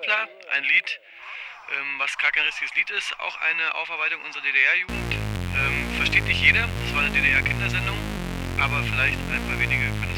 Künstler, ein Lied, was gar kein richtiges Lied ist, auch eine Aufarbeitung unserer DDR-Jugend. Versteht nicht jeder, das war eine DDR-Kindersendung, aber vielleicht ein paar wenige können es